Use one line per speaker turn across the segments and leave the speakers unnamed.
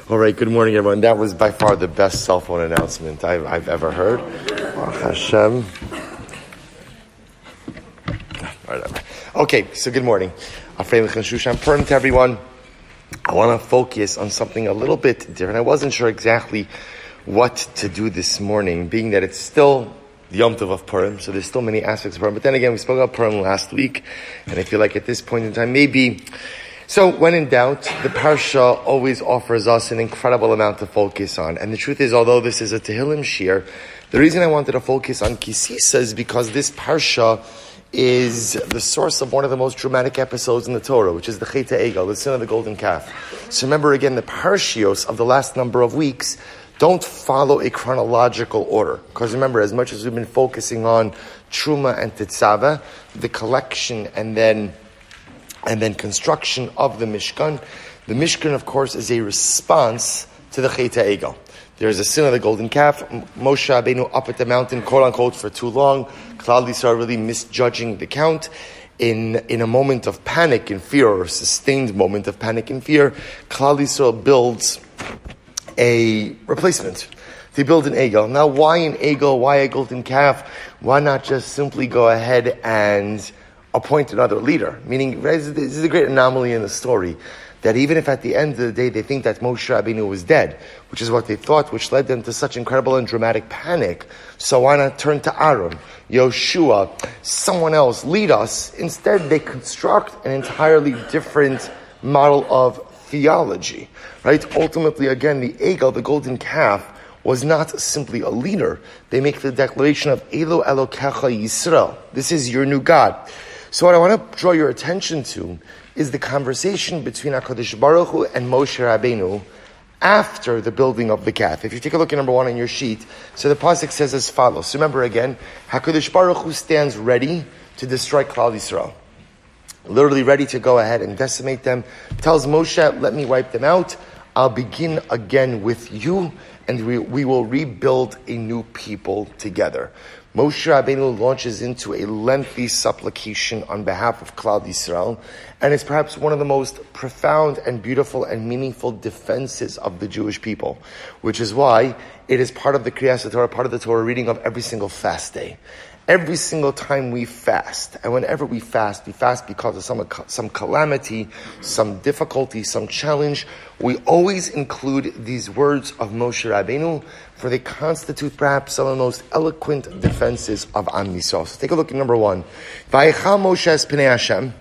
All right, good morning, everyone. That was by far the best cell phone announcement I've ever heard. Hashem. Okay, so good morning. Afreim Shushan Purim to everyone. I want to focus on something a little bit different. I wasn't sure exactly what to do this morning, being that it's still the Yom Tov of Purim, so there's still many aspects of Purim. But then again, we spoke about Purim last week, and I feel like at this point in time, maybe... So, when in doubt, the Parsha always offers us an incredible amount to focus on. And the truth is, although this is a Tehillim shir, the reason I wanted to focus on Kisisa is because this Parsha is the source of one of the most dramatic episodes in the Torah, which is the Chet HaEgel, the sin of the golden calf. So remember again, the Parshios of the last number of weeks don't follow a chronological order. Because remember, as much as we've been focusing on Truma and Tetzaveh, the collection and then construction of the Mishkan. The Mishkan, of course, is a response to the Chet HaEgel. There's a sin of the golden calf. Moshe Rabbeinu up at the mountain, quote unquote, for too long. Klal Yisrael really misjudging the count. In a moment of panic and fear, or a sustained moment of panic and fear, Klal Yisrael builds a replacement. They build an Egel. Now, why an Egel? Why a golden calf? Why not just simply go ahead and appoint another leader? Meaning, this is a great anomaly in the story, that even if at the end of the day they think that Moshe Rabbeinu was dead, which is what they thought, which led them to such incredible and dramatic panic, so why not turn to Aaron, Yoshua, someone else, lead us? Instead, they construct an entirely different model of theology, right? Ultimately, again, the Egel, the golden calf, was not simply a leader. They make the declaration of Elo Elokecha Yisrael. This is your new God. So what I want to draw your attention to is the conversation between HaKadosh Baruch Hu and Moshe Rabbeinu after the building of the calf. If you take a look at number 1 on your sheet, so the pasuk says as follows. So remember again, HaKadosh Baruch Hu stands ready to destroy Klal Yisrael. Literally ready to go ahead and decimate them. Tells Moshe, let me wipe them out. I'll begin again with you, and we will rebuild a new people together. Moshe Rabbeinu launches into a lengthy supplication on behalf of Klal Yisrael, and it's perhaps one of the most profound and beautiful and meaningful defenses of the Jewish people, which is why it is part of the Kriyas Torah, part of the Torah reading of every single fast day. Every single time we fast, and whenever we fast because of some calamity, some difficulty, some challenge, we always include these words of Moshe Rabbeinu, for they constitute perhaps some of the most eloquent defenses of Am Yisrael. So take a look at number 1. Vayecha Moshe es Pnei Hashem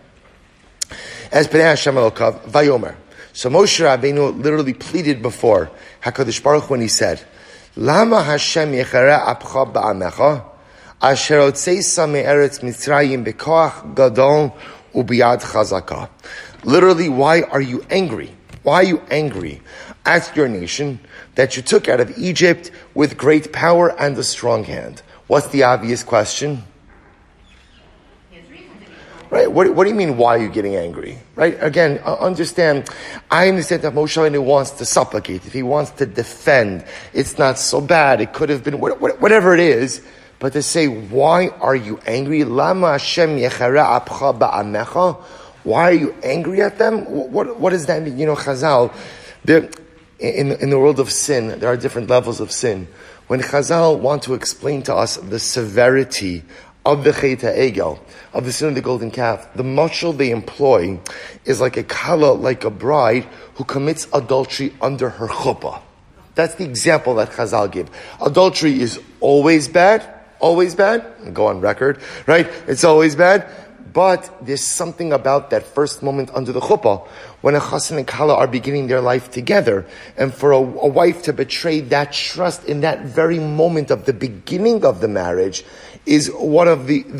Elokav, Vayomer. So Moshe Rabbeinu literally pleaded before HaKadosh Baruch Hu when he said, Lama Hashem yechara apcha ba'amecha, Asher otzeisa me'eretz Mitzrayim bekoach gadol ubiyad chazaka. Literally, why are you angry? Why are you angry at your nation that you took out of Egypt with great power and a strong hand? What's the obvious question? Right? What do you mean, why are you getting angry? Right? Again, I understand that Moshe Rabbeinu wants to supplicate. If he wants to defend, it's not so bad. It could have been whatever it is. But to say, why are you angry? Lama Hashem yechara apcha ba'amecha? Why are you angry at them? What does that mean? You know, Chazal, in the world of sin, there are different levels of sin. When Chazal want to explain to us the severity of the Chet HaEgel, of the sin of the golden calf, the mashal they employ is like a kala, like a bride who commits adultery under her chuppah. That's the example that Chazal give. Adultery is always bad. Always bad. Go on record, right? It's always bad. But there's something about that first moment under the chuppah when a chassan and kala are beginning their life together, and for a wife to betray that trust in that very moment of the beginning of the marriage is one of the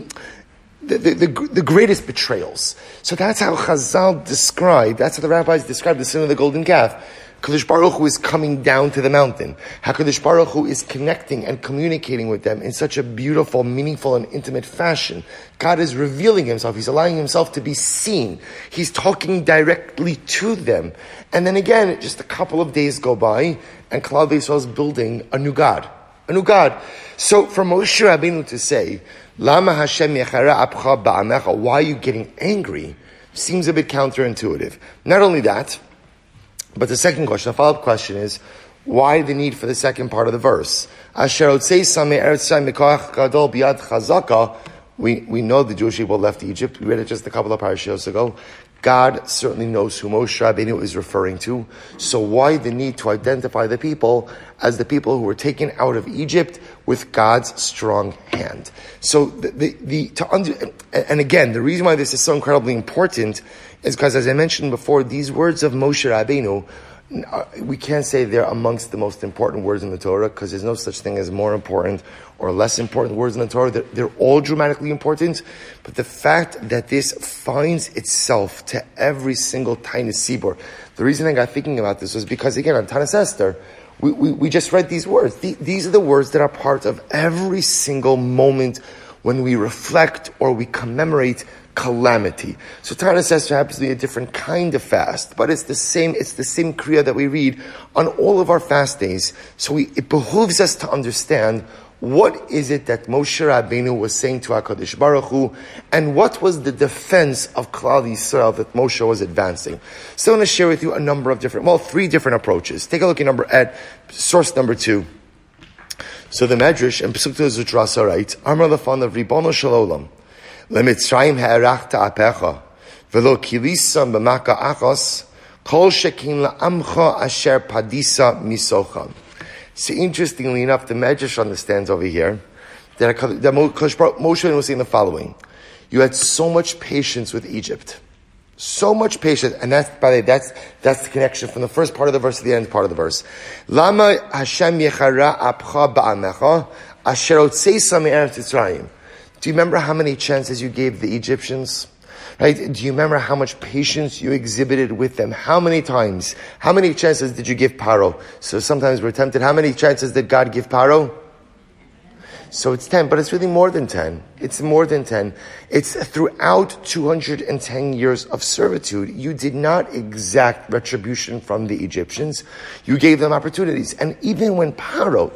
greatest betrayals. So that's how Chazal described, that's how the rabbis described the sin of the golden calf. HaKadosh Baruch Hu is coming down to the mountain. HaKadosh Baruch Hu is connecting and communicating with them in such a beautiful, meaningful, and intimate fashion. God is revealing Himself. He's allowing Himself to be seen. He's talking directly to them. And then again, just a couple of days go by, and Klal Yisrael is building a new God. A new God. So for Moshe Rabbeinu to say, Lama Hashem yechara apcha ba'amecha, why are you getting angry? Seems a bit counterintuitive. Not only that, But the second question, the follow-up question is, why the need for the second part of the verse? We know the Jewish people left Egypt. We read it just a couple of parashiyos ago. God certainly knows who Moshe Rabbeinu is referring to. So why the need to identify the people as the people who were taken out of Egypt with God's strong hand? So and again, the reason why this is so incredibly important is because, as I mentioned before, these words of Moshe Rabbeinu, we can't say they're amongst the most important words in the Torah, because there's no such thing as more important or less important words in the Torah. They're all dramatically important, but the fact that this finds itself to every single tiny sibur. The reason I got thinking about this was because, again, on Tanis Esther, we just read these words. These are the words that are part of every single moment when we reflect or we commemorate calamity. So Tanis Esther happens to be a different kind of fast, but it's the same kriya that we read on all of our fast days. So it behooves us to understand what is it that Moshe Rabbeinu was saying to HaKadosh Baruch Hu, and what was the defense of Klal Yisrael that Moshe was advancing. So I'm going to share with you three different approaches. Take a look at source number 2. So the Medrash and Pesukta Zutrasa writes, Amar Lefan of Ribono Shel Olam, Lemitzrayim ha'erachta apecha, velo kilisam b'maka achos, kol shekin la'amcha asher padisa misocham. So interestingly enough, the Medrash understands over here that Moshe was saying the following: you had so much patience with Egypt, so much patience, and that's the connection from the first part of the verse to the end part of the verse. Lama Hashem yechara apcha ba'amecha asher otzeisa me'eretz Yisrael. Do you remember how many chances you gave the Egyptians? Right? Do you remember how much patience you exhibited with them? How many times? How many chances did you give Paro? So sometimes we're tempted. How many chances did God give Paro? So it's 10, but it's really more than 10. It's more than 10. It's throughout 210 years of servitude. You did not exact retribution from the Egyptians. You gave them opportunities. And even when Paro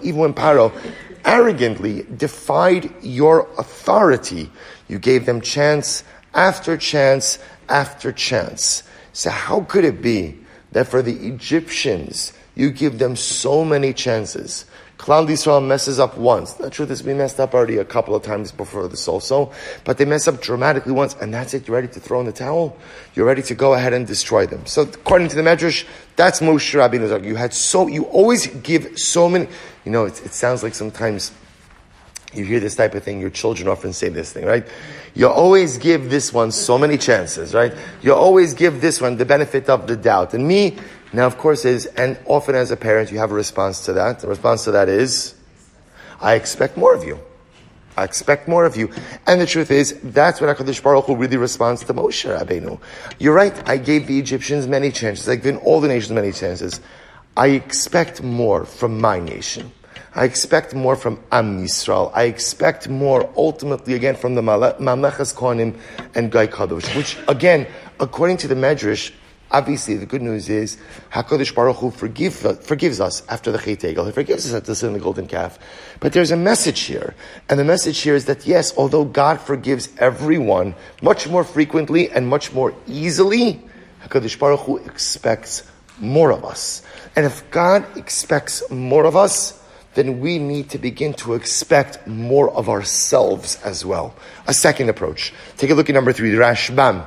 arrogantly defied your authority, you gave them chance after chance after chance. So how could it be that for the Egyptians, you give them so many chances? Klal Yisrael messes up once. The truth is, we messed up already a couple of times before this also, but they mess up dramatically once, and that's it. You're ready to throw in the towel? You're ready to go ahead and destroy them. So according to the Medrash, that's Moshe Rabbeinu's. You always give so many. It sounds like sometimes you hear this type of thing. Your children often say this thing, right? You always give this one so many chances, right? You always give this one the benefit of the doubt. And me, now of course and often as a parent you have a response to that. The response to that is, I expect more of you. I expect more of you. And the truth is, that's what HaKadosh Baruch Hu really responds to Moshe Rabbeinu. You're right, I gave the Egyptians many chances. I've given all the nations many chances. I expect more from my nation. I expect more from Am Yisrael. I expect more, ultimately, again, from the Mamlechas Kohanim and Gai Kadosh, which, again, according to the Medrash, obviously the good news is HaKadosh Baruch Hu forgives us after the Chet Egel. He forgives us after the sin of the golden calf. But there's a message here. And the message here is that, yes, although God forgives everyone much more frequently and much more easily, HaKadosh Baruch Hu expects more of us. And if God expects more of us, then we need to begin to expect more of ourselves as well. A second approach. Take a look at number 3, the Rashbam.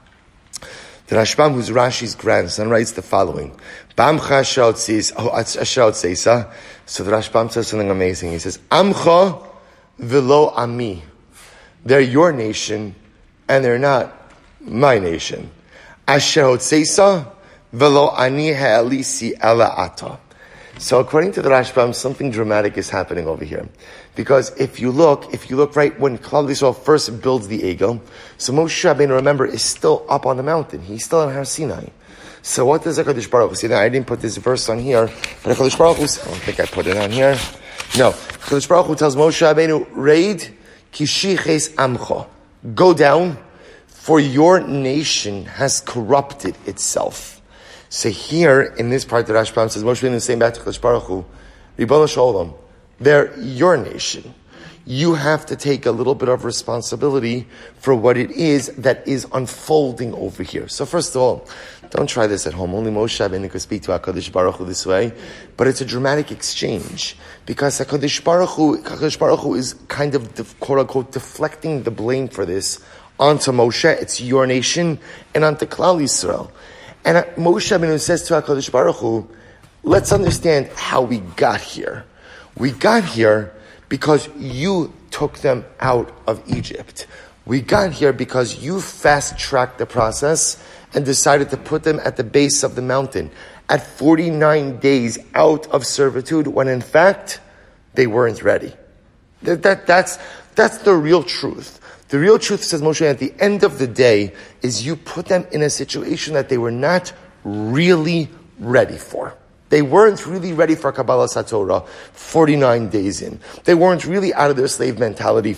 The Rashbam, who's Rashi's grandson, writes the following. So the Rashbam says something amazing. He says, Amcha velo ami. They're your nation, and they're not my nation. Asher hotzeisa velo ani ha'elisi ela ata. So according to the Rashbam, something dramatic is happening over here. Because if you look right when Klal Yisrael first builds the Egel, so Moshe Rabbeinu, remember, is still up on the mountain. He's still on Har Sinai. So what does HaKadosh Baruch Hu say? Now, I didn't put this verse on here, but HaKadosh Baruch Hu, I don't think I put it on here. No. HaKadosh Baruch Hu tells Moshe Rabbeinu, Reid kishiches amcha. Go down, for your nation has corrupted itself. So here, in this part, the Rashbam says, Moshe Rabbeinu is saying back to HaKadosh Baruch Hu, Ribono Shel Olam, they're your nation. you have to take a little bit of responsibility for what it is that is unfolding over here. So first of all, don't try this at home. Only Moshe Rabbeinu could speak to HaKadosh Baruch Hu this way. But it's a dramatic exchange because HaKadosh Baruch Hu is kind of, quote unquote, deflecting the blame for this onto Moshe. It's your nation, and onto Klal Yisrael. And Moshe Rabbeinu says to HaKadosh Baruch Hu, let's understand how we got here. We got here because you took them out of Egypt. We got here because you fast-tracked the process and decided to put them at the base of the mountain at 49 days out of servitude when in fact they weren't ready. That's the real truth. The real truth, says Moshe, at the end of the day, is you put them in a situation that they were not really ready for. They weren't really ready for Kabbalas HaTorah 49 days in. They weren't really out of their slave mentality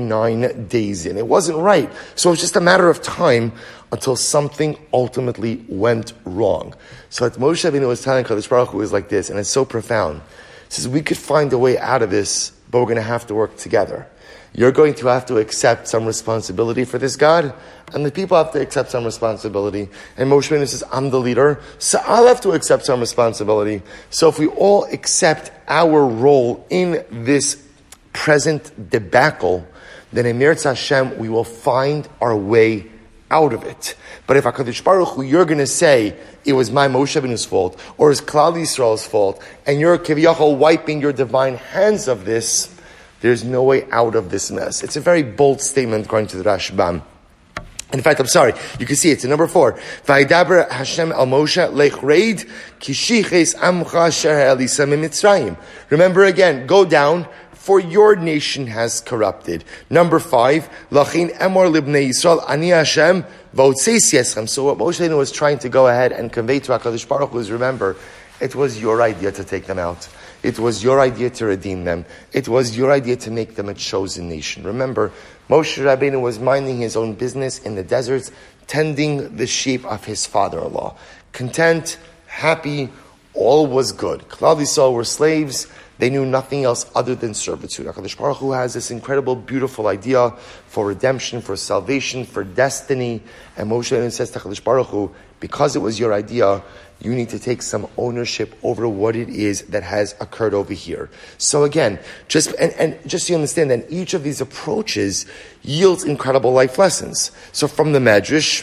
49 days in. It wasn't right. So it's just a matter of time until something ultimately went wrong. So what Moshe Rabbeinu was telling Kadosh Baruch Hu is like this, and it's so profound. He says, we could find a way out of this, but we're going to have to work together. You're going to have to accept some responsibility for this, God, and the people have to accept some responsibility. And Moshe Rabbeinu says, I'm the leader, so I'll have to accept some responsibility. So if we all accept our role in this present debacle, then in Mirz Hashem, we will find our way out of it. But if HaKadosh Baruch Hu, you're going to say, it was my Moshe Rabbeinu's fault, or it's Klal Yisrael's fault, and you're Kiviyachol wiping your divine hands of this, there's no way out of this mess. It's a very bold statement according to the Rashbam. In fact, I'm sorry, you can see it's in number 4. Vaydaber Hashem al Moshe lech reid kishiches amcha sher elisa mimitzrayim. Remember again, go down, for your nation has corrupted. Number 5, lachin emor libnei Yisrael ani Hashem v'otzeis yeschem. So what Moshe was trying to go ahead and convey to HaKadosh Baruch Hu is, remember, it was your idea to take them out. It was your idea to redeem them. It was your idea to make them a chosen nation. Remember, Moshe Rabbeinu was minding his own business in the deserts, tending the sheep of his father-in-law. Content, happy, all was good. Klal Yisrael were slaves. They knew nothing else other than servitude. HaKadosh Baruch Hu has this incredible, beautiful idea for redemption, for salvation, for destiny. And Moshe Rabbeinu says to HaKadosh Baruch Hu, because it was your idea, you need to take some ownership over what it is that has occurred over here. So again, just so you understand that each of these approaches yields incredible life lessons. So from the Medrash,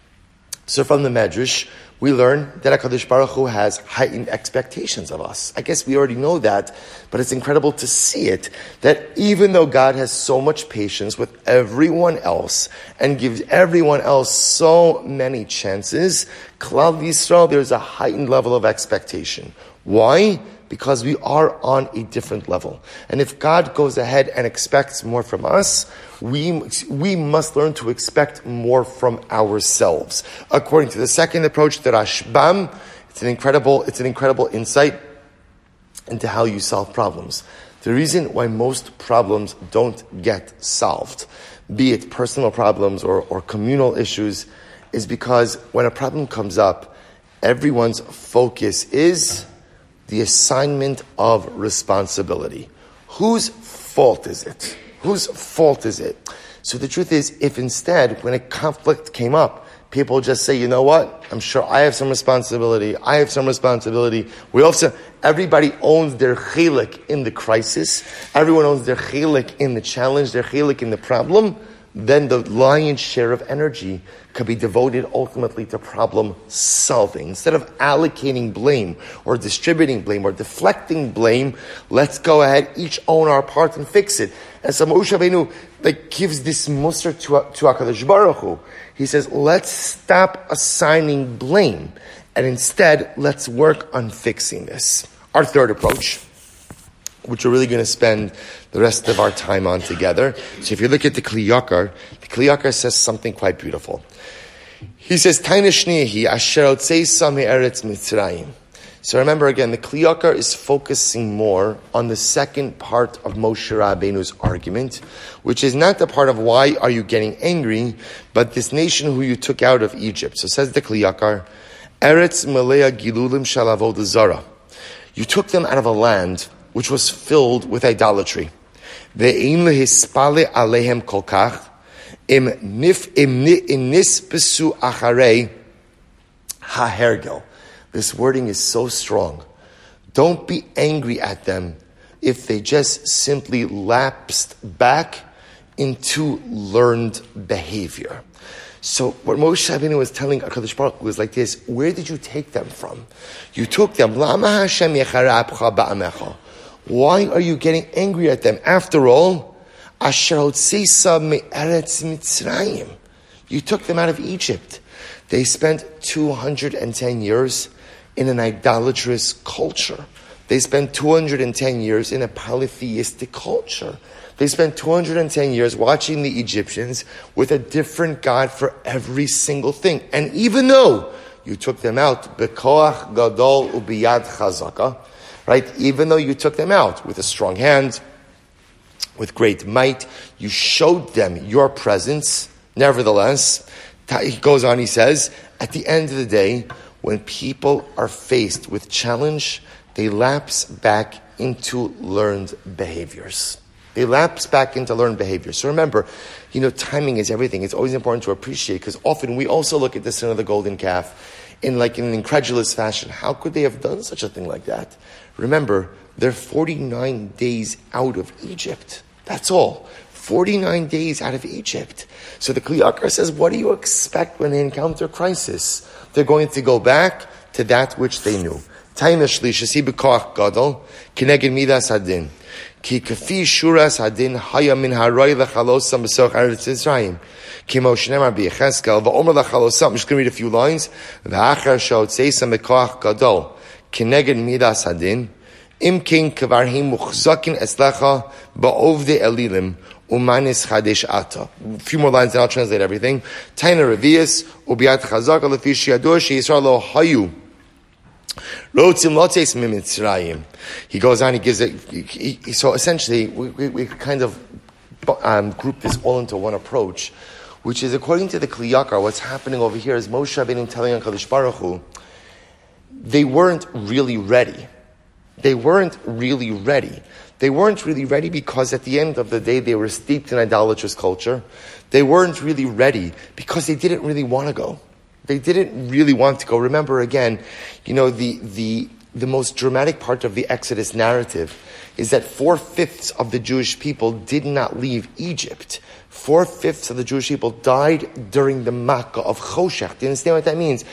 we learn that HaKadosh Baruch Hu has heightened expectations of us. I guess we already know that, but it's incredible to see it, that even though God has so much patience with everyone else and gives everyone else so many chances, Klal Yisrael, there's a heightened level of expectation. Why? Because we are on a different level. And if God goes ahead and expects more from us, we must learn to expect more from ourselves. According to the second approach, the Rashbam, it's an incredible insight into how you solve problems. The reason why most problems don't get solved, be it personal problems or communal issues, is because when a problem comes up, everyone's focus is the assignment of responsibility. Whose fault is it? Whose fault is it? So the truth is, if instead, when a conflict came up, people just say, you know what? I'm sure I have some responsibility. Everybody owns their chilek in the crisis. Everyone owns their chilek in the challenge, their chilek in the problem. Then the lion's share of energy could be devoted ultimately to problem solving. Instead of allocating blame or distributing blame or deflecting blame, let's go ahead, each own our part and fix it. And so Moshe Rabbeinu gives this mussar to HaKadosh Baruch Hu. He says, let's stop assigning blame and instead let's work on fixing this. Our third approach, which we're really going to spend the rest of our time on together. So if you look at the Kli Yakar says something quite beautiful. He says, Taina Shnehi Asher Otzeisam Eretz Mitzrayim. So remember again, the Kli Yakar is focusing more on the second part of Moshe Rabbeinu's argument, which is not the part of why are you getting angry, but this nation who you took out of Egypt. So says the Kli Yakar, Eretz Malea Gilulim Shalavod Zara. You took them out of a land which was filled with idolatry. Ve'im lehispale alehem kolkach, im nispesu acharei hahergel. This wording is so strong. Don't be angry at them if they just simply lapsed back into learned behavior. So what Moshe Rabbeinu was telling HaKadosh Baruch Hu was like this: where did you take them from? You took them. Lama Hashem yecharapcha ba'amecha. Why are you getting angry at them? After all, Asher hotzeisa me'eretz Mitzrayim. You took them out of Egypt. They spent 210 years in an idolatrous culture. They spent 210 years in a polytheistic culture. They spent 210 years watching the Egyptians with a different God for every single thing. And even though you took them out, bekoach gadol ubiyad chazaka, right? Even though you took them out with a strong hand, with great might, you showed them your presence. Nevertheless, he goes on, he says, at the end of the day, when people are faced with challenge, they lapse back into learned behaviors. They lapse back into learned behaviors. So remember, timing is everything. It's always important to appreciate, because often we also look at the sin of the golden calf in an incredulous fashion. How could they have done such a thing like that? Remember, they're 49 days out of Egypt. That's all. 49 days out of Egypt. So the Kli Yakar says, what do you expect when they encounter crisis? They're going to go back to that which they knew. Taina shlish b'koach gadol kineged midas hadin ki kafi shuras hadin haya min haroy lechalosam b'soch eretz Yisrael ki Moshe nemar b'Yecheskel v'omer lechalosam. I'm just going to read a few lines. V'achar shotzeisam b'koach gadol kineged midas hadin im king kavarhim muchzakin eslecha ba'ovde elilim umanis chadesh ata. A few more lines and I'll translate everything. Taina revius ubiat chazak lefi shiyadur sheYisrael lo hayu. He goes on, he gives it. So essentially, we kind of group this all into one approach, which is, according to the Kli Yakar, what's happening over here is Moshe Rabbeinu telling HaKadosh Baruch Hu, they weren't really ready. They weren't really ready. They weren't really ready because at the end of the day, they were steeped in idolatrous culture. They weren't really ready because they didn't really want to go. They didn't really want to go. Remember again, the most dramatic part of the Exodus narrative is that 4/5 of the Jewish people did not leave Egypt. 4/5 of the Jewish people died during the Makkah of Choshech. Do you understand what that means?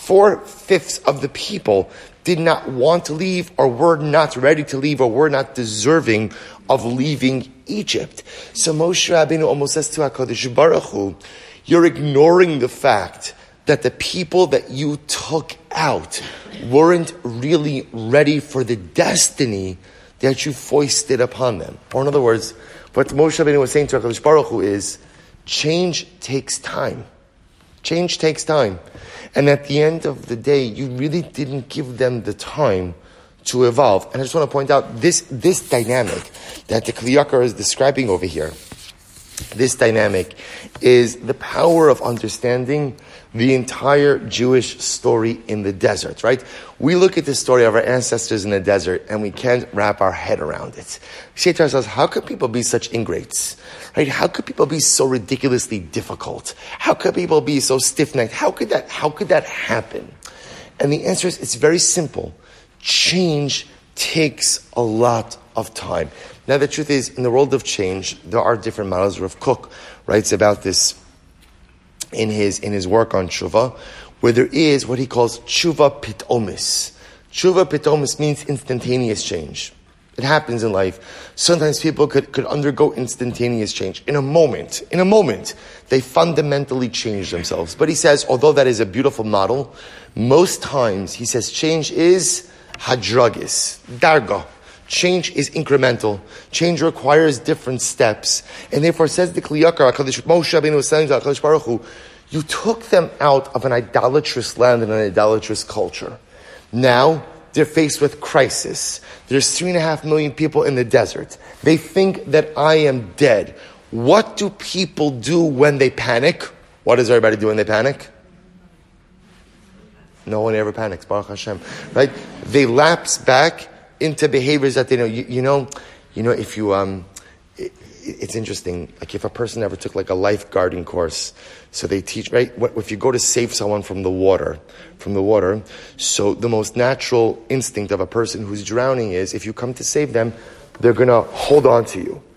4/5 of the people did not want to leave, or were not ready to leave, or were not deserving of leaving Egypt. So Moshe Rabbeinu almost says to HaKadosh Baruch Hu, you're ignoring the fact that the people that you took out weren't really ready for the destiny that you foisted upon them. Or in other words, what Moshe Rabbeinu was saying to HaKadosh Baruch Hu is, change takes time. Change takes time. And at the end of the day, you really didn't give them the time to evolve. And I just want to point out this dynamic that the Kli Yakar is describing over here. This dynamic is the power of understanding the entire Jewish story in the desert, right? We look at the story of our ancestors in the desert and we can't wrap our head around it. We say to ourselves, how could people be such ingrates? Right? How could people be so ridiculously difficult? How could people be so stiff-necked? How could that happen? And the answer is, it's very simple. Change takes a lot of time. Now, the truth is, in the world of change, there are different models. Rav Kook writes about this in his work on tshuva, where there is what he calls tshuva pitomis. Tshuva pitomis means instantaneous change. It happens in life. Sometimes people could undergo instantaneous change. In a moment, they fundamentally change themselves. But he says, although that is a beautiful model, most times, he says, change is hadragis, darga. Change is incremental. Change requires different steps. And therefore, says the Kli Yakar, Moshe Rabbeinu was saying to HaKadosh Baruch Hu, you took them out of an idolatrous land and an idolatrous culture. Now, they're faced with crisis. There's 3.5 million people in the desert. They think that I am dead. What do people do when they panic? What does everybody do when they panic? No one ever panics, Baruch Hashem. Right? They lapse back into behaviors that they know. You know, if you it's interesting. Like if a person ever took like a lifeguarding course, so they teach, right? If you go to save someone from the water, so the most natural instinct of a person who's drowning is if you come to save them, they're going to hold on to you.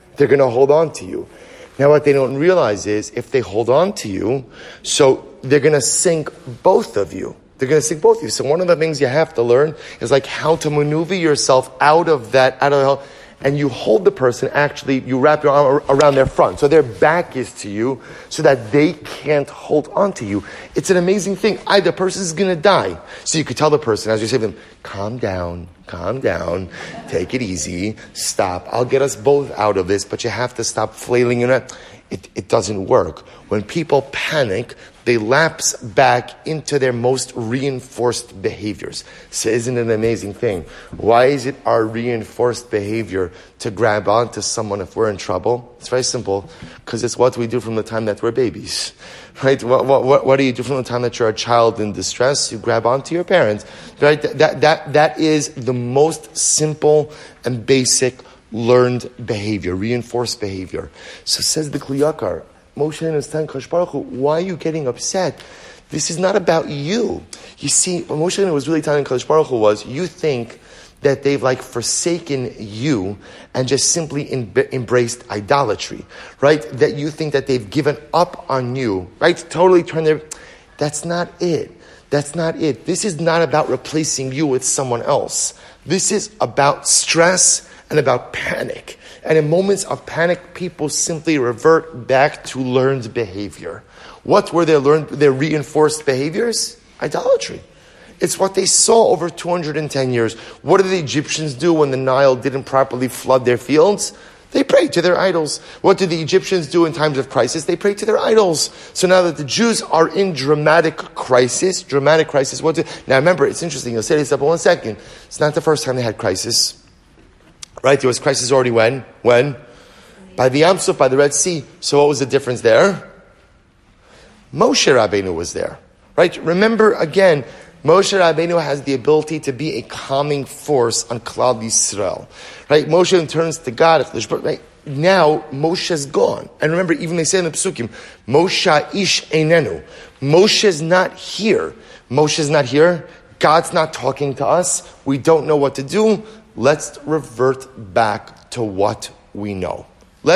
Now what they don't realize is if they hold on to you, so they're going to sink both of you. So one of the things you have to learn is like how to maneuver yourself out of the hell. And you hold the person, actually, you wrap your arm around their front. So their back is to you so that they can't hold on to you. It's an amazing thing. The person is going to die. So you could tell the person, as you say to them, calm down, take it easy, stop. I'll get us both out of this, but you have to stop flailing. It doesn't work. When people panic, they lapse back into their most reinforced behaviors. So isn't it an amazing thing? Why is it our reinforced behavior to grab onto someone if we're in trouble? It's very simple. Because it's what we do from the time that we're babies. Right? What do you do from the time that you're a child in distress? You grab onto your parents. Right? That is the most simple and basic learned behavior, reinforced behavior. So says the Kli Yakar, Moshe and his Kadosh Baruch Hu, why are you getting upset? This is not about you. You see, what Moshe was really telling Kadosh Baruch Hu was, you think that they've like forsaken you and just simply embraced idolatry, right? That you think that they've given up on you, right? Totally turned their... That's not it. This is not about replacing you with someone else. This is about stress and about panic. And in moments of panic, people simply revert back to learned behavior. What were their reinforced behaviors? Idolatry. It's what they saw over 210 years. What did the Egyptians do when the Nile didn't properly flood their fields? They prayed to their idols. What did the Egyptians do in times of crisis? They prayed to their idols. So now that the Jews are in dramatic crisis, now remember, it's interesting, you'll say this up in 1 second. It's not the first time they had crisis. Right? There was crisis already when? By the Yam Suf, by the Red Sea. So what was the difference there? Moshe Rabbeinu was there. Right? Remember again, Moshe Rabbeinu has the ability to be a calming force on Klal Yisrael. Right? Moshe turns to God. Right? Now, Moshe's gone. And remember, even they say in the Pesukim, Moshe ish einenu. Moshe's not here. God's not talking to us. We don't know what to do. Let's revert back to what we know. So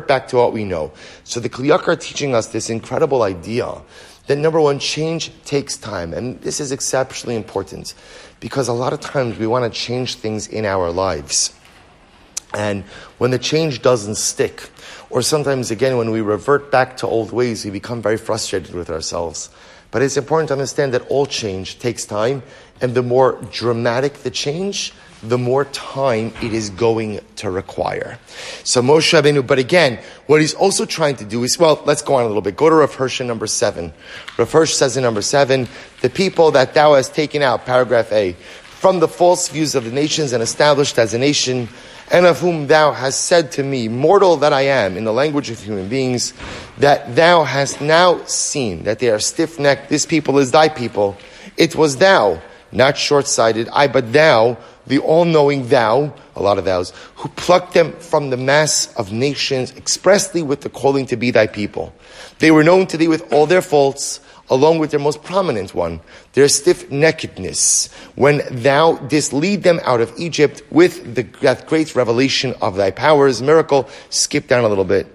the Kli Yakar are teaching us this incredible idea that number one, change takes time. And this is exceptionally important because a lot of times we want to change things in our lives. And when the change doesn't stick, or sometimes again when we revert back to old ways, we become very frustrated with ourselves. But it's important to understand that all change takes time, and the more dramatic the change, the more time it is going to require. So Moshe Rabbeinu, but again, what he's also trying to do is, well, let's go on a little bit. Go to Rav Hirsch in number 7. Rav Hirsch says in number 7, the people that thou hast taken out, paragraph A, from the false views of the nations and established as a nation, and of whom thou hast said to me, mortal that I am, in the language of human beings, that thou hast now seen that they are stiff-necked, this people is thy people. It was thou, not short-sighted, but thou, the all-knowing thou, a lot of thous, who plucked them from the mass of nations expressly with the calling to be thy people. They were known to thee with all their faults, along with their most prominent one, their stiff-neckedness, when thou didst lead them out of Egypt with that great revelation of thy powers, miracle. Skip down a little bit.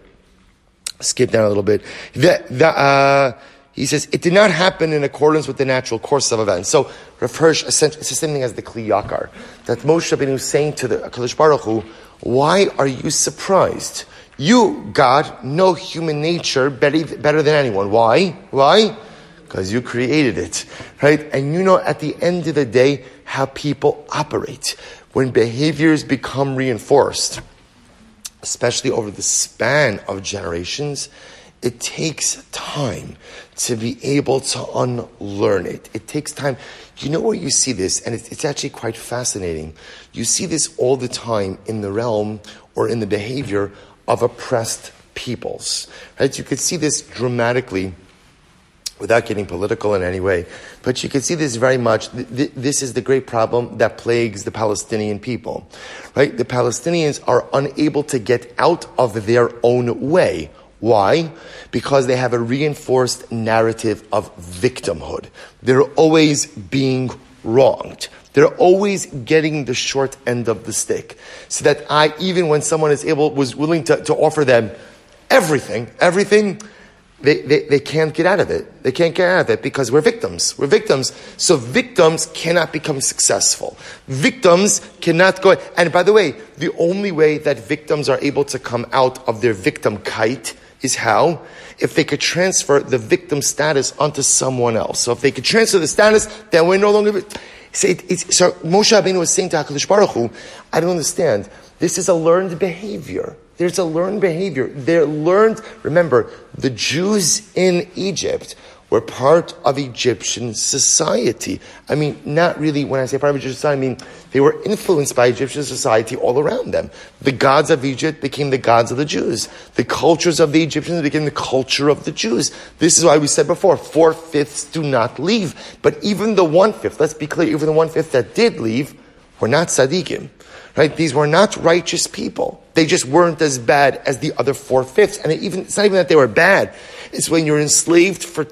He says, it did not happen in accordance with the natural course of events. So, Rav Hirsch, it's the same thing as the Kli Yakar, that Moshe Rabbeinu is saying to the Kadosh Baruch Hu, why are you surprised? You, God, know human nature better than anyone. Why? Because you created it, right? And you know at the end of the day how people operate. When behaviors become reinforced, especially over the span of generations, it takes time to be able to unlearn it. It takes time. You know where you see this, and it's actually quite fascinating. You see this all the time in the realm or in the behavior of oppressed peoples. Right? You could see this dramatically without getting political in any way. But you can see this very much. This is the great problem that plagues the Palestinian people, right? The Palestinians are unable to get out of their own way. Why? Because they have a reinforced narrative of victimhood. They're always being wronged. They're always getting the short end of the stick. So that even when someone was willing to offer them everything, they can't get out of it. They can't get out of it because we're victims. We're victims. So victims cannot become successful. Victims cannot go. And by the way, the only way that victims are able to come out of their victimkeit is how? If they could transfer the victim status onto someone else. So if they could transfer the status, then we're no longer... So Moshe Rabbeinu was saying to HaKadosh Baruch Hu, I don't understand. This is a learned behavior. There's a learned behavior. They're learned. Remember, the Jews in Egypt were part of Egyptian society. I mean, not really, when I say part of Egyptian society, I mean, they were influenced by Egyptian society all around them. The gods of Egypt became the gods of the Jews. The cultures of the Egyptians became the culture of the Jews. This is why we said before, 4/5 do not leave. But even the 1/5, let's be clear, even the 1/5 that did leave were not tzaddikim. Right? These were not righteous people. They just weren't as bad as the other 4/5. And it's not even that they were bad. It's when you're enslaved for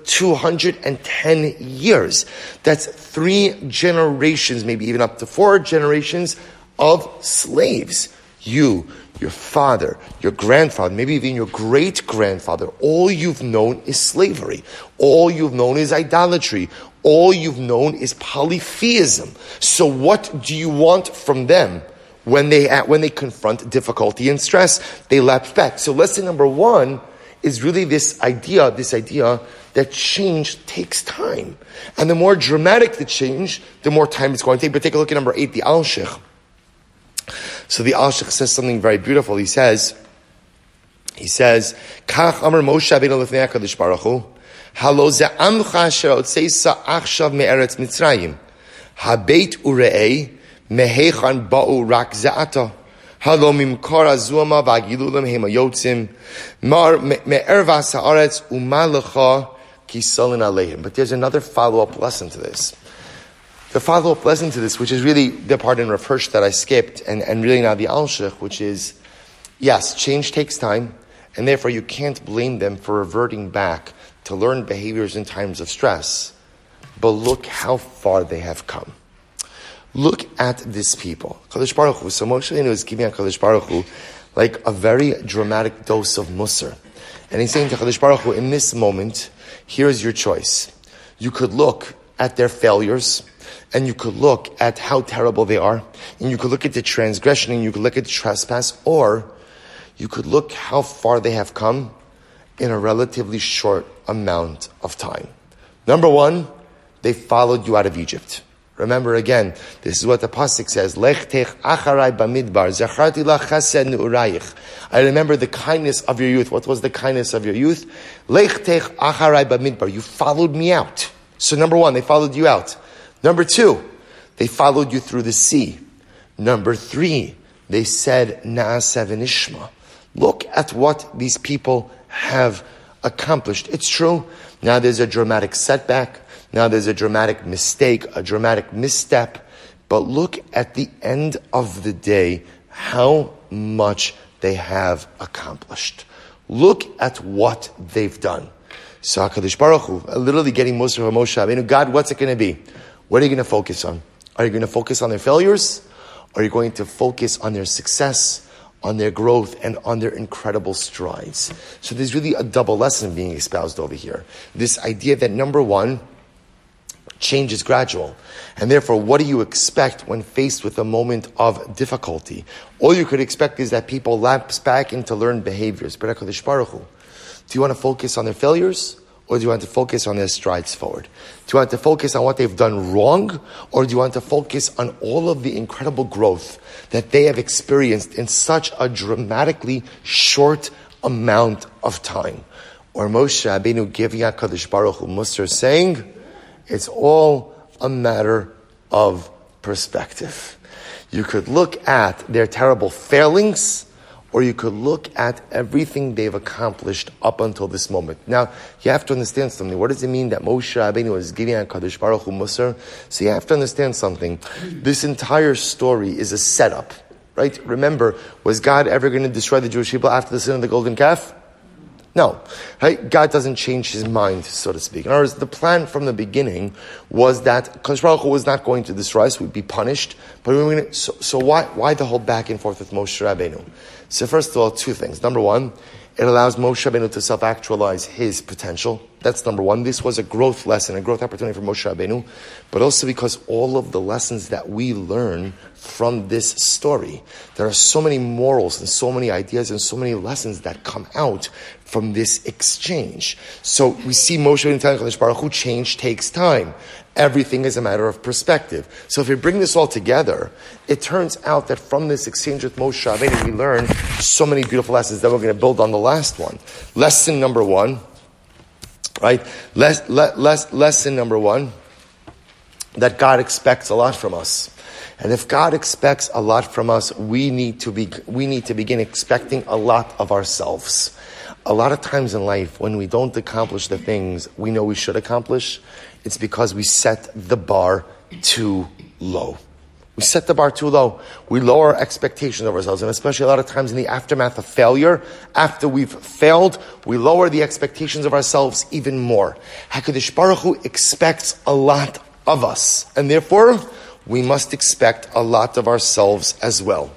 210 years. That's 3 generations, maybe even up to 4 generations of slaves. You, your father, your grandfather, maybe even your great-grandfather, all you've known is slavery. All you've known is idolatry. All you've known is polytheism. So what do you want from them? When they confront difficulty and stress, they lapse back. So lesson number 1 is really this idea that change takes time. And the more dramatic the change, the more time it's going to take. But take a look at number 8, the Alshich. So the Alshich says something very beautiful. He says, Kach Amar Moshe Rabbeinu lifnei HaKadosh Baruch Hu, Halo ze'amcha asher otzeisa achshav me'eretz Mitzrayim, habeit ure'ei, Mehechan ba'u rak za'ata. Halo mimkar azuama v'agilulam hema yotzim. Mar me'ervas ha'aretz umalecha kisolin aleihim. But there's another follow-up lesson to this. The follow-up lesson to this, which is really the part in Rav Hirsch that I skipped, and really now the Alshich, which is, yes, change takes time, and therefore you can't blame them for reverting back to learned behaviors in times of stress. But look how far they have come. Look at this people. Kadosh Baruch Hu. So Moshe Rabbeinu is giving Kadosh Baruch Hu like a very dramatic dose of Musar. And he's saying to Kadosh Baruch Hu, in this moment, here's your choice. You could look at their failures, and you could look at how terrible they are, and you could look at the transgression, and you could look at the trespass, or you could look how far they have come in a relatively short amount of time. Number 1, they followed you out of Egypt. Remember again, this is what the pasuk says, Lech tech acharai bamidbar, zacharti la chesed ne'urayich. I remember the kindness of your youth. What was the kindness of your youth? Lech tech acharai bamidbar. You followed me out. So number 1, they followed you out. Number 2, they followed you through the sea. Number 3, they said, Na'aseh v'nishma. Look at what these people have accomplished. It's true. Now there's a dramatic setback. Now there's a dramatic mistake, a dramatic misstep. But look at the end of the day, how much they have accomplished. Look at what they've done. So HaKadosh Baruch Hu, literally getting Moshe Rabbeinu, God, what's it going to be? What are you going to focus on? Are you going to focus on their failures? Or are you going to focus on their success, on their growth, and on their incredible strides? So there's really a double lesson being espoused over here. This idea that number 1, change is gradual. And therefore, what do you expect when faced with a moment of difficulty? All you could expect is that people lapse back into learned behaviors. But HaKadosh Baruch Hu, do you want to focus on their failures? Or do you want to focus on their strides forward? Do you want to focus on what they've done wrong? Or do you want to focus on all of the incredible growth that they have experienced in such a dramatically short amount of time? Or Moshe Rabbeinu giving HaKadosh Baruch Hu Musar saying, it's all a matter of perspective. You could look at their terrible failings, or you could look at everything they've accomplished up until this moment. Now, you have to understand something. What does it mean that Moshe Rabbeinu is giving HaKadosh Baruch Hu Musar? So you have to understand something. This entire story is a setup, right? Remember, was God ever going to destroy the Jewish people after the sin of the golden calf? No, right? God doesn't change his mind, so to speak. In other words, the plan from the beginning was that Kadosh Baruch Hu was not going to destroy us; we'd be punished. But we were going to, so why the whole back and forth with Moshe Rabbeinu? So first of all, two things. Number one, it allows Moshe Rabbeinu to self-actualize his potential. That's number one. This was a growth lesson, a growth opportunity for Moshe Rabbeinu, but also because all of the lessons that we learn from this story, there are so many morals and so many ideas and so many lessons that come out from this exchange. So we see Moshe Rabbeinu telling Kadosh Baruch Hu, change takes time. Everything is a matter of perspective. So if we bring this all together, it turns out that from this exchange with Moshe Rabbeinu, we learn so many beautiful lessons that we're going to build on the last one. Lesson number one, right? Lesson number one, that God expects a lot from us. And if God expects a lot from us, we need to begin expecting a lot of ourselves. A lot of times in life, when we don't accomplish the things we know we should accomplish, it's because we set the bar too low. We set the bar too low. We lower our expectations of ourselves, and especially a lot of times in the aftermath of failure, after we've failed, we lower the expectations of ourselves even more. HaKadosh Baruch Hu expects a lot of us, and therefore, we must expect a lot of ourselves as well.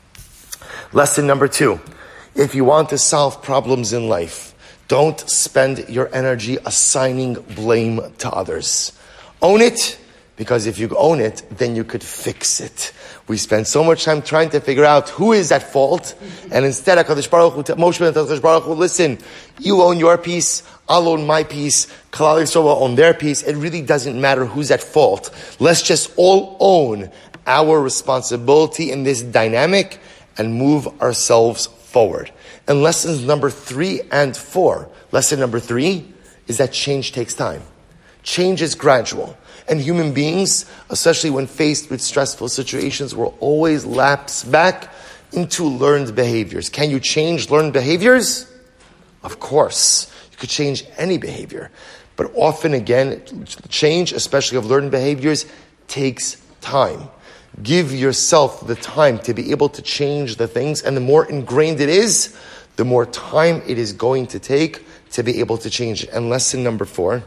Lesson number two. If you want to solve problems in life, don't spend your energy assigning blame to others. Own it, because if you own it, then you could fix it. We spend so much time trying to figure out who is at fault, and instead HaKadosh Baruch Hu, Moshe Rabbeinu tells HaKadosh Baruch Hu, listen, you own your piece, I'll own my piece, Klal Yisrael will own their piece. It really doesn't matter who's at fault. Let's just all own our responsibility in this dynamic and move ourselves forward. And lessons number 3 and 4. Lesson number 3 is that change takes time. Change is gradual. And human beings, especially when faced with stressful situations, will always lapse back into learned behaviors. Can you change learned behaviors? Of course. You could change any behavior. But often again, change, especially of learned behaviors, takes time. Give yourself the time to be able to change the things, and the more ingrained it is, the more time it is going to take to be able to change it. And lesson number 4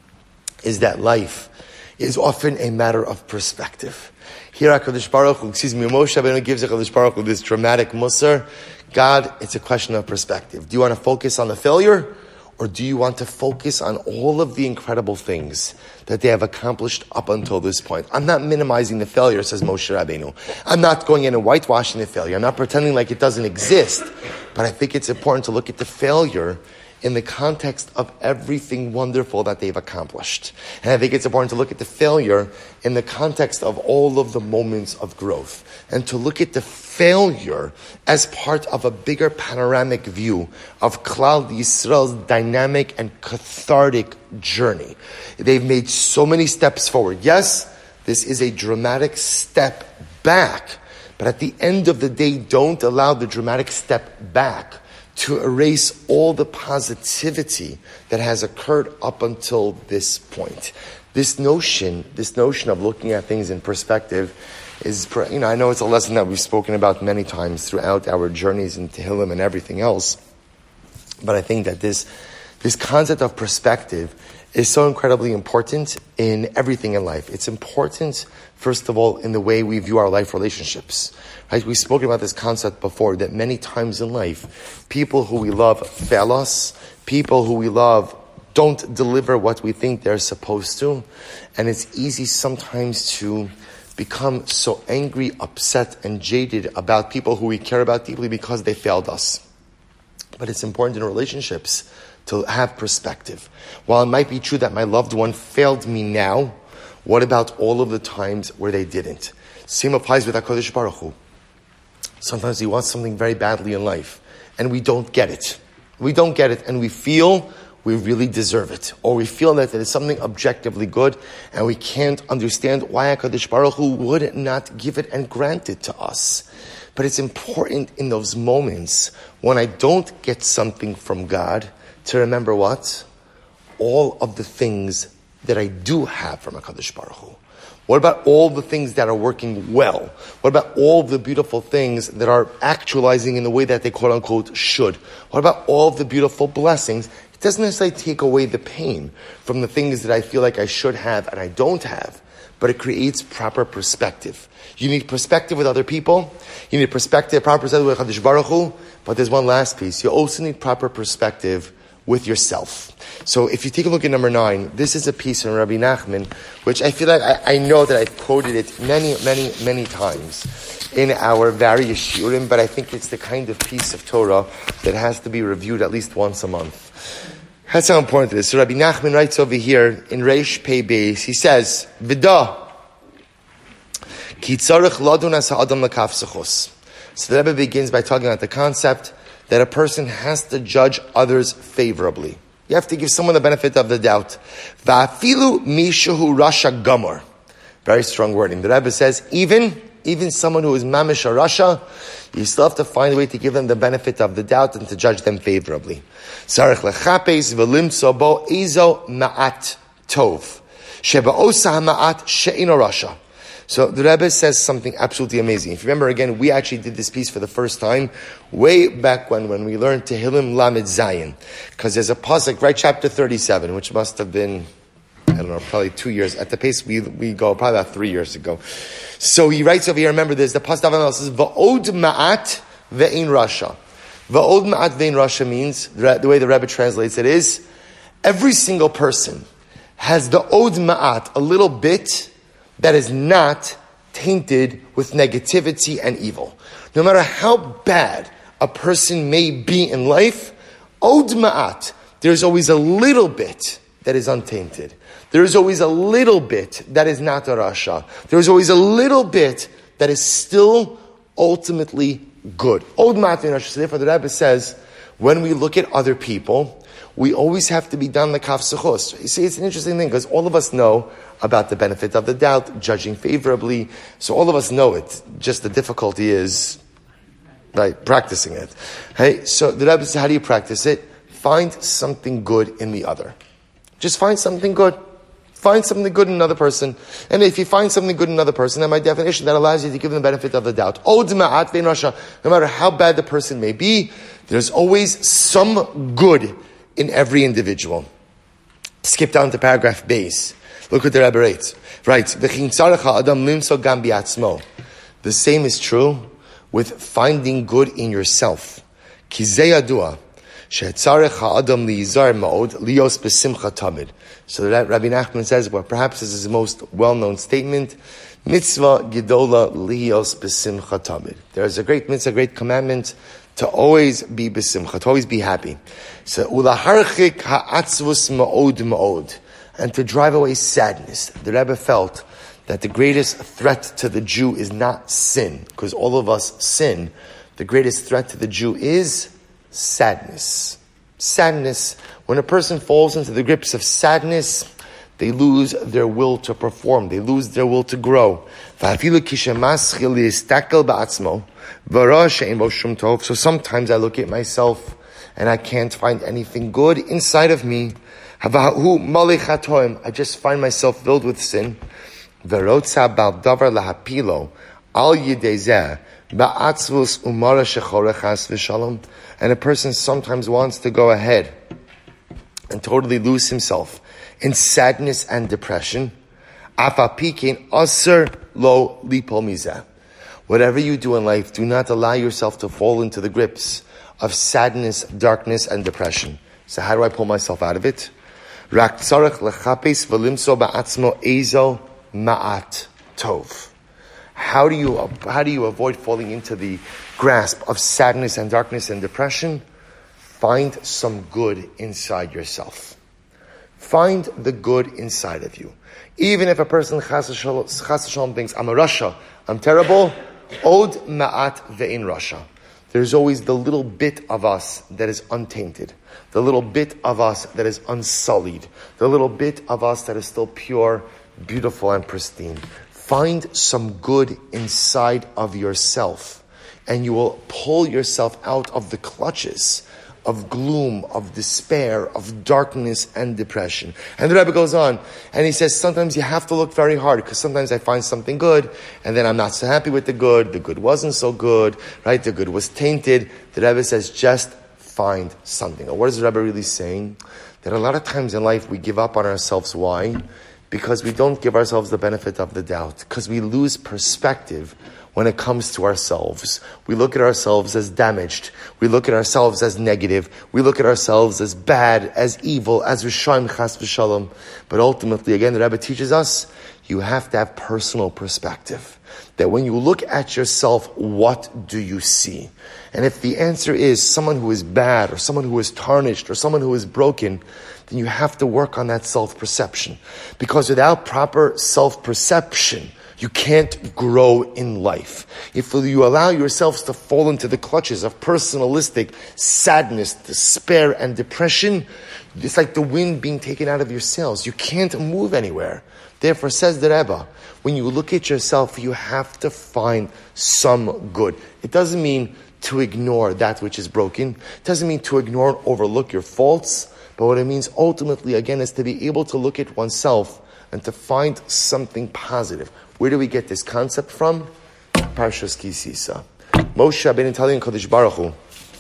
is that life is often a matter of perspective. Here HaKadosh Baruch Hu, Moshe Rabbeinu gives HaKadosh Baruch Hu this dramatic musar. God, it's a question of perspective. Do you want to focus on the failure? Or do you want to focus on all of the incredible things that they have accomplished up until this point? I'm not minimizing the failure, says Moshe Rabbeinu. I'm not going in and whitewashing the failure. I'm not pretending like it doesn't exist. But I think it's important to look at the failure in the context of everything wonderful that they've accomplished. And I think it's important to look at the failure in the context of all of the moments of growth. And to look at the failure as part of a bigger panoramic view of Klal Yisrael's dynamic and cathartic journey. They've made so many steps forward. Yes, this is a dramatic step back. But at the end of the day, don't allow the dramatic step back to erase all the positivity that has occurred up until this point. This notion of looking at things in perspective is, I know it's a lesson that we've spoken about many times throughout our journeys in Tehillim and everything else, but I think that this concept of perspective is so incredibly important in everything in life. It's important, first of all, in the way we view our life relationships. Right? We've spoken about this concept before, that many times in life, people who we love fail us, people who we love don't deliver what we think they're supposed to, and it's easy sometimes to become so angry, upset, and jaded about people who we care about deeply because they failed us. But it's important in relationships to have perspective. While it might be true that my loved one failed me now, what about all of the times where they didn't? Same applies with HaKadosh Baruch Hu. Sometimes we want something very badly in life, and we don't get it. We don't get it, and we feel we really deserve it, or we feel that it is something objectively good, and we can't understand why HaKadosh Baruch Hu would not give it and grant it to us. But it's important in those moments when I don't get something from God to remember what? All of the things that I do have from HaKadosh Baruch Hu. What about all the things that are working well? What about all the beautiful things that are actualizing in the way that they quote unquote should? What about all the beautiful blessings? It doesn't necessarily take away the pain from the things that I feel like I should have and I don't have, but it creates proper perspective. You need perspective with other people. You need perspective, proper perspective with HaKadosh Baruch Hu. But there's one last piece. You also need proper perspective with yourself. So if you take a look at number 9, this is a piece from Rabbi Nachman, which I feel like I know that I've quoted it many times in our various shiurim, but I think it's the kind of piece of Torah that has to be reviewed at least once a month. That's how important it is. So Rabbi Nachman writes over here in Reish Pei Beis, he says, V'da, ki tzarech ladun as ha'adam l'kafsachos. So the Rebbe begins by talking about the concept that a person has to judge others favorably. You have to give someone the benefit of the doubt. Va'afilu mishahu rasha gamor. Very strong wording. The Rebbe says, even someone who is mamish or rasha, you still have to find a way to give them the benefit of the doubt and to judge them favorably. Sarech lechapes v'limtso bo ezo ma'at tov. Sheba osa ma'at she'ino rasha. So the Rebbe says something absolutely amazing. If you remember again, we actually did this piece for the first time way back when we learned Tehillim Lamed Zayin. Because there's a pasuk, right, chapter 37, which must have been, I don't know, probably 2 years. At the pace we go, probably about 3 years ago. So he writes over here, remember there's the pasuk that says, Va'od ma'at ve'in rasha. Va'od ma'at ve'in rasha means, the way the Rebbe translates it is, every single person has the od ma'at, a little bit, that is not tainted with negativity and evil. No matter how bad a person may be in life, od ma'at, there's always a little bit that is untainted. There's always a little bit that is not a rasha. There's always a little bit that is still ultimately good. Od ma'at ve'in rasha. So therefore the Rebbe says, when we look at other people, we always have to be done like kafsachos. You see, it's an interesting thing because all of us know about the benefit of the doubt, judging favorably. So all of us know it. Just the difficulty is, right, practicing it. Hey, so the Rebbe says, how do you practice it? Find something good in the other. Just find something good. Find something good in another person. And if you find something good in another person, then by definition, that allows you to give them the benefit of the doubt. Od ma'at ve'in rasha. No matter how bad the person may be, there's always some good in every individual. Skip down to paragraph base. Look what the Rebbe writes. The same is true with finding good in yourself. So that Rabbi Nachman says, well, perhaps this is the most well-known statement, mitzvah gedola liyos b'simcha tamid. There is a great mitzvah, great commandment to always be b'simcha, to always be happy. So ulaharchik ha'atzvus ma'od ma'od, and to drive away sadness. The Rebbe felt that the greatest threat to the Jew is not sin, because all of us sin. The greatest threat to the Jew is sadness. Sadness. When a person falls into the grips of sadness, they lose their will to perform. They lose their will to grow. So sometimes I look at myself and I can't find anything good inside of me. I just find myself filled with sin. And a person sometimes wants to go ahead and totally lose himself in sadness and depression. Whatever you do in life, do not allow yourself to fall into the grips of sadness, darkness, and depression. So how do I pull myself out of it? How do you avoid falling into the grasp of sadness and darkness and depression? Find some good inside yourself. Find the good inside of you. Even if a person chas v'shalom thinks, I'm a rasha, I'm terrible, od ma'at ve'in rasha. there's always the little bit of us that is untainted, the little bit of us that is unsullied, the little bit of us that is still pure, beautiful, and pristine. Find some good inside of yourself, and you will pull yourself out of the clutches of gloom, of despair, of darkness and depression. And the Rebbe goes on, and he says, sometimes you have to look very hard, because sometimes I find something good, and then I'm not so happy with the good wasn't so good, right? The good was tainted. The Rebbe says, just find something. Or what is the Rebbe really saying? That a lot of times in life we give up on ourselves. Why? Because we don't give ourselves the benefit of the doubt, because we lose perspective when it comes to ourselves. We look at ourselves as damaged. We look at ourselves as negative. We look at ourselves as bad, as evil, as Rishaim Chas v'Shalom. But ultimately, again, the Rebbe teaches us, you have to have personal perspective. That when you look at yourself, what do you see? And if the answer is someone who is bad, or someone who is tarnished, or someone who is broken, then you have to work on that self-perception. Because without proper self-perception, you can't grow in life. If you allow yourselves to fall into the clutches of personalistic sadness, despair, and depression, it's like the wind being taken out of your sails. You can't move anywhere. Therefore, says the Rebbe, when you look at yourself, you have to find some good. It doesn't mean to ignore that which is broken. It doesn't mean to ignore and overlook your faults. But what it means ultimately, again, is to be able to look at oneself and to find something positive. Where do we get this concept from? Parshas Ki Sisa. Moshe Rabbeinu telling Kadosh Baruch Hu,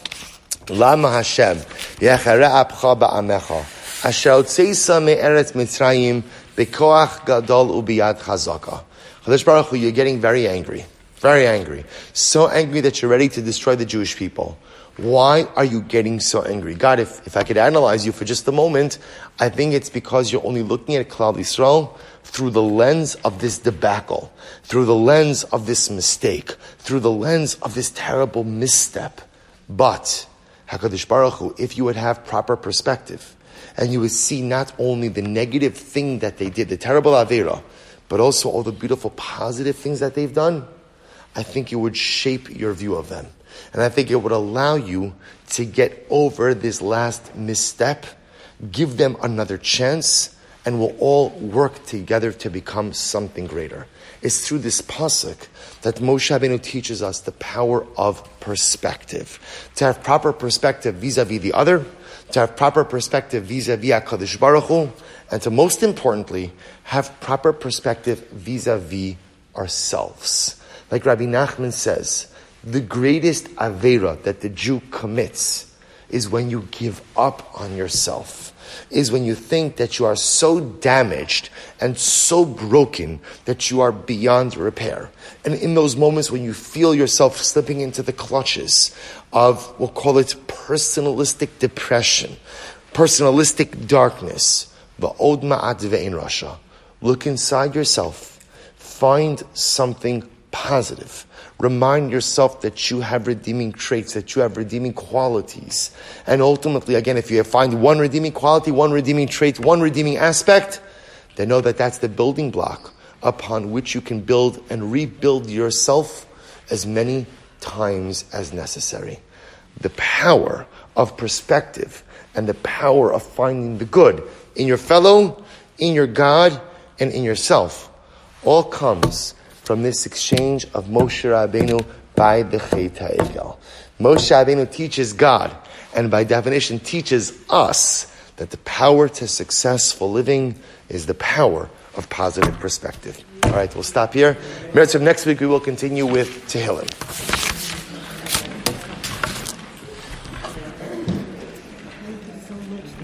Lama Hashem yechara apcha ba'amecha asher otzeisa me'eretz Mitzrayim bekoach gadol ubiyad chazaka. Kadosh Baruch Hu, you're getting very angry. Very angry. So angry that you're ready to destroy the Jewish people. Why are you getting so angry? God, if I could analyze you for just a moment, I think it's because you're only looking at Klal Yisrael through the lens of this debacle, through the lens of this mistake, through the lens of this terrible misstep. But, HaKadosh Baruch Hu, if you would have proper perspective, and you would see not only the negative thing that they did, the terrible Aveira, but also all the beautiful positive things that they've done, I think it would shape your view of them. And I think it would allow you to get over this last misstep, give them another chance, and we'll all work together to become something greater. It's through this pasuk that Moshe Rabbeinu teaches us the power of perspective. To have proper perspective vis-a-vis the other, to have proper perspective vis-a-vis HaKadosh Baruch Hu, and to most importantly, have proper perspective vis-a-vis ourselves. Like Rabbi Nachman says, the greatest Aveira that the Jew commits is when you give up on yourself, is when you think that you are so damaged and so broken that you are beyond repair. And in those moments when you feel yourself slipping into the clutches of, we'll call it personalistic depression, personalistic darkness, va'od ma'at ve'en rasha, look inside yourself, find something positive. Remind yourself that you have redeeming traits, that you have redeeming qualities. And ultimately, again, if you find one redeeming quality, one redeeming trait, one redeeming aspect, then know that that's the building block upon which you can build and rebuild yourself as many times as necessary. The power of perspective and the power of finding the good in your fellow, in your God, and in yourself all comes from this exchange of Moshe Rabbeinu by the Chet HaEgel. Moshe Rabbeinu teaches God, and by definition teaches us, that the power to successful living is the power of positive perspective. All right, we'll stop here. Next week we will continue with Tehillim.